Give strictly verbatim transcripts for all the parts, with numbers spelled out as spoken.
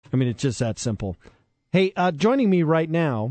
I mean, it's just that simple. Hey, uh, joining me right now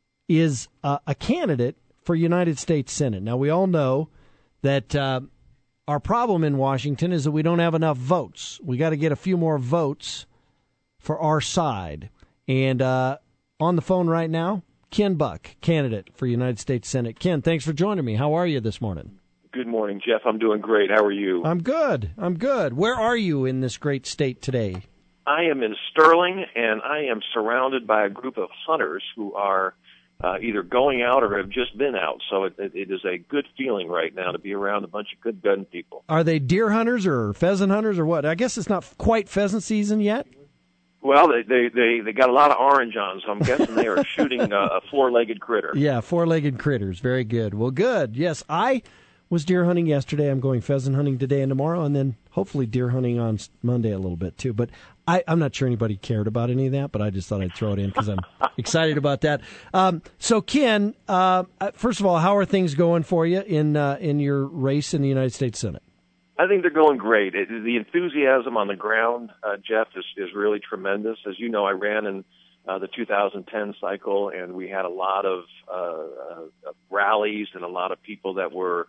is uh, a candidate for United States Senate. Now, we all know that uh, our problem in Washington is that we don't have enough votes. We got to get a few more votes for our side. And uh, on the phone right now, Ken Buck, candidate for United States Senate. Ken, thanks for joining me. How are you this morning? Good morning, Jeff. I'm doing great. How are you? I'm good. I'm good. Where are you in this great state today? I am in Sterling, and I am surrounded by a group of hunters who are uh, either going out or have just been out. So it, it, it is a good feeling right now to be around a bunch of good gun people. Are they deer hunters or pheasant hunters or what? I guess it's not quite pheasant season yet. Well, they they they, they got a lot of orange on, so I'm guessing they are shooting a, a four-legged critter. Yeah, four-legged critters. Very good. Well, good. Yes, I was deer hunting yesterday. I'm going pheasant hunting today and tomorrow, and then hopefully deer hunting on Monday a little bit too. But I, I'm not sure anybody cared about any of that, but I just thought I'd throw it in because I'm excited about that. Um, so, Ken, uh, first of all, how are things going for you in uh, in your race in the United States Senate? I think they're going great. It, the enthusiasm on the ground, uh, Jeff, is, is really tremendous. As you know, I ran in uh, the two thousand ten cycle, and we had a lot of uh, uh, rallies and a lot of people that were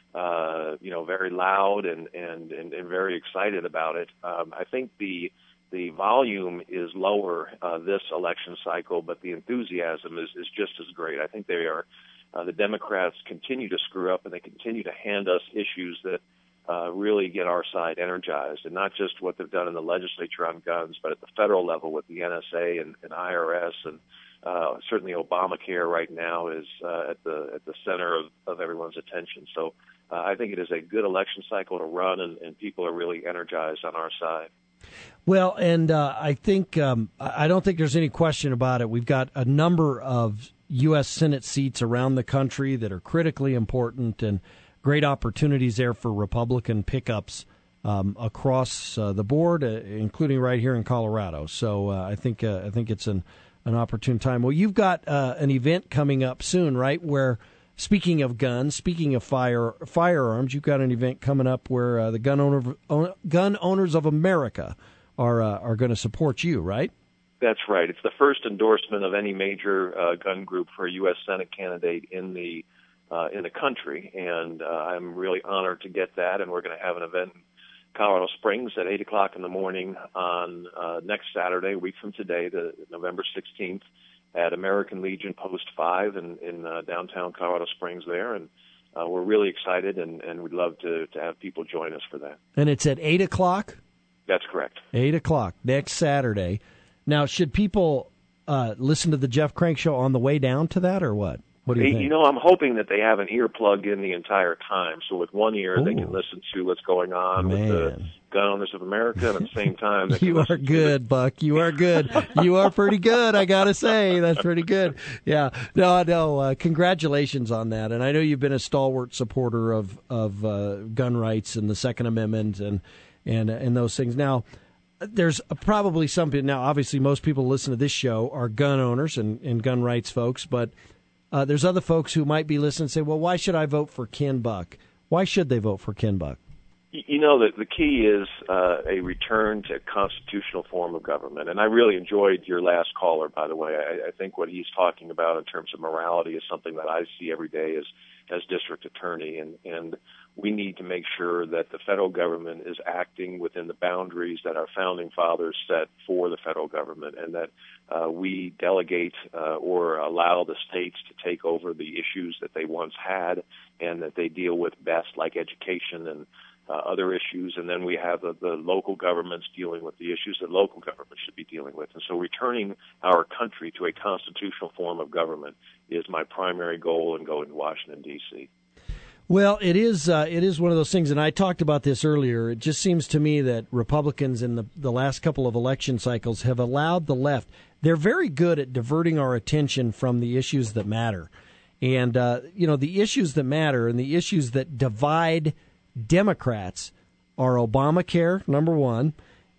Uh, you know, very loud and, and, and, and very excited about it. Um, I think the the volume is lower uh, this election cycle, but the enthusiasm is, is just as great. I think they are, uh, the Democrats continue to screw up, and they continue to hand us issues that uh, really get our side energized, and not just what they've done in the legislature on guns, but at the federal level with the N S A and, and I R S, and uh, certainly Obamacare right now is uh, at the at the center of, of everyone's attention. So Uh, I think it is a good election cycle to run, and, and people are really energized on our side. Well, and uh, I think um, I don't think there's any question about it. We've got a number of U S Senate seats around the country that are critically important, and great opportunities there for Republican pickups um, across uh, the board, uh, including right here in Colorado. So uh, I think uh, I think it's an an opportune time. Well, you've got uh, an event coming up soon, right? Where Speaking of guns, speaking of fire firearms, you've got an event coming up where uh, the gun owner, own, gun owners of America are uh, are going to support you, right? That's right. It's the first endorsement of any major uh, gun group for a U S Senate candidate in the uh, in the country, and uh, I'm really honored to get that. And we're going to have an event in Colorado Springs at eight o'clock in the morning on uh, next Saturday, a week from today, the November sixteenth. At American Legion Post five in, in uh, downtown Colorado Springs there. And uh, we're really excited, and, and we'd love to, to have people join us for that. And it's at eight o'clock? That's correct. eight o'clock next Saturday. Now, should people uh, listen to the Jeff Crank Show on the way down to that, or what? What do you think? You know, I'm hoping that they have an earplug in the entire time. So with one ear, Ooh. They can listen to what's going on Man. with the Gun Owners of America, and at the same time, they can you are good, the- Buck. You are good. You are pretty good. I gotta say, that's pretty good. Yeah. No, no. Uh, congratulations on that. And I know you've been a stalwart supporter of of uh, gun rights and the Second Amendment and and and those things. Now, there's probably some people. Now, obviously, most people listen to this show are gun owners and, and gun rights folks, but Uh, there's other folks who might be listening and say, well, why should I vote for Ken Buck? Why should they vote for Ken Buck? You know, the, the key is uh, a return to a constitutional form of government. And I really enjoyed your last caller, by the way. I, I think what he's talking about in terms of morality is something that I see every day as, as district attorney. And, and we need to make sure that the federal government is acting within the boundaries that our founding fathers set for the federal government, and that uh, we delegate uh, or allow the states to take over the issues that they once had and that they deal with best, like education and uh, other issues. And then we have the, the local governments dealing with the issues that local governments should be dealing with. And so returning our country to a constitutional form of government is my primary goal in going to Washington, D C Well, it is uh, it is one of those things, and I talked about this earlier. It just seems to me that Republicans in the, the last couple of election cycles have allowed the left. They're very good at diverting our attention from the issues that matter. And, uh, you know, the issues that matter and the issues that divide Democrats are Obamacare, number one,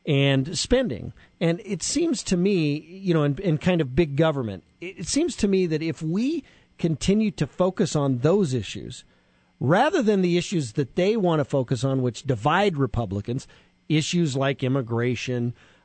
and spending. And it seems to me, you know, in, in kind of big government, it, it seems to me that if we continue to focus on those issues, rather than the issues that they want to focus on, which divide Republicans, issues like immigration,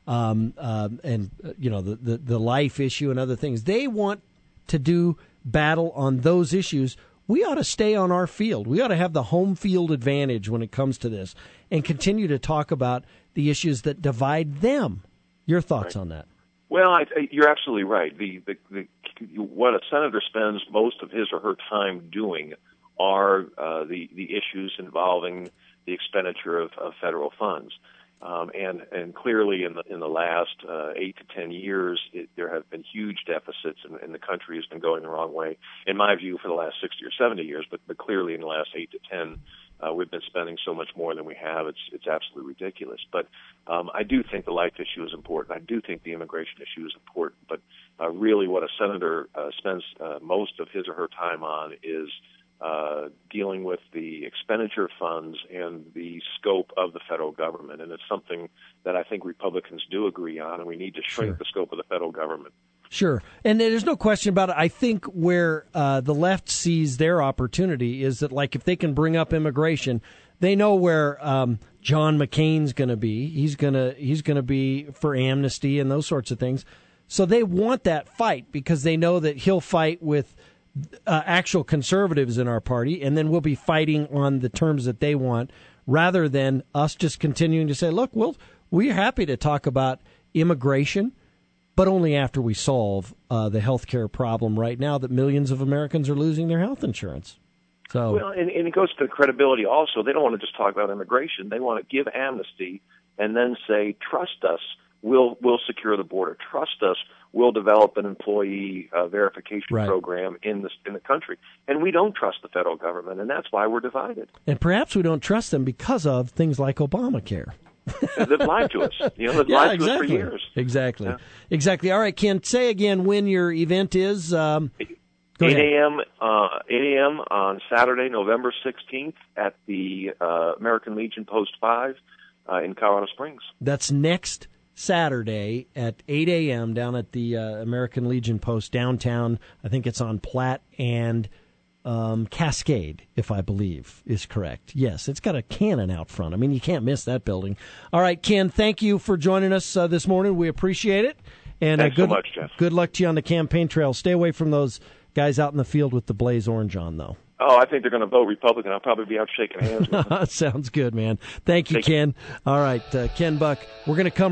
um, um, and uh, you know the, the the life issue and other things. They want to do battle on those issues. We ought to stay on our field. We ought to have the home field advantage when it comes to this, and continue to talk about the issues that divide them. Your thoughts right. on that? Well, I, you're absolutely right. The, the, the what a senator spends most of his or her time doing are uh, the the issues involving the expenditure of, of federal funds, um, and and clearly in the in the last uh, eight to ten years, it, there have been huge deficits, and, and the country has been going the wrong way, in my view, for the last sixty or seventy years. But but clearly in the last eight to ten. Uh, we've been spending so much more than we have. It's it's absolutely ridiculous. But um, I do think the life issue is important. I do think the immigration issue is important. But uh, really what a senator uh, spends uh, most of his or her time on is uh, dealing with the expenditure funds and the scope of the federal government. And it's something that I think Republicans do agree on, and we need to shrink Sure. the scope of the federal government. Sure. And there's no question about it. I think where uh, the left sees their opportunity is that, like, if they can bring up immigration, they know where um, John McCain's going to be. He's going to he's going to be for amnesty and those sorts of things. So they want that fight because they know that he'll fight with uh, actual conservatives in our party, and then we'll be fighting on the terms that they want, rather than us just continuing to say, look, we'll, we're happy to talk about immigration, but only after we solve uh, the health care problem right now that millions of Americans are losing their health insurance. So, well, and, and it goes to credibility also. They don't want to just talk about immigration. They want to give amnesty and then say, trust us, we'll we'll secure the border. Trust us, we'll develop an employee uh, verification right. program in the, in the country. And we don't trust the federal government, and that's why we're divided. And perhaps we don't trust them because of things like Obamacare. They've lied to us. You know, they've yeah, lied exactly. to us for years. Exactly. Yeah. Exactly. All right, Ken, say again when your event is. Um, go eight ahead. a.m. Uh, eight a.m. on Saturday, November sixteenth at the uh, American Legion Post five uh, in Colorado Springs. That's next Saturday at eight a.m. down at the uh, American Legion Post downtown. I think it's on Platte and Um, Cascade, if I believe is correct. Yes, it's got a cannon out front. I mean, you can't miss that building. All right, Ken, thank you for joining us uh, this morning. We appreciate it. And Thanks uh, good, so much, Jeff. Good luck to you on the campaign trail. Stay away from those guys out in the field with the blaze orange on, though. Oh, I think they're going to vote Republican. I'll probably be out shaking hands with them. Sounds good, man. Thank you, Thank Ken. All right, uh, Ken Buck, we're going to come